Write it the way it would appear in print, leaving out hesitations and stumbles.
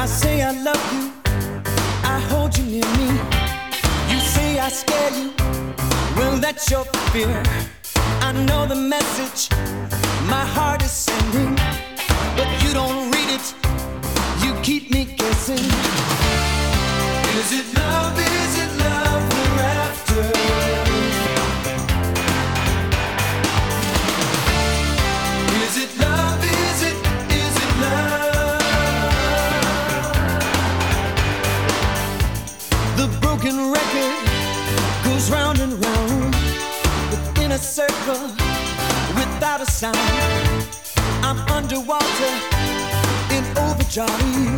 I say I love you, I hold you near me. You say I scare you, well that's your fear. I know the message my heart is sending, but you don't read it, you keep me guessing. Is it love we're after? Is it love, is it love? The broken record goes round and round within a circle without a sound. I'm underwater in overdrive.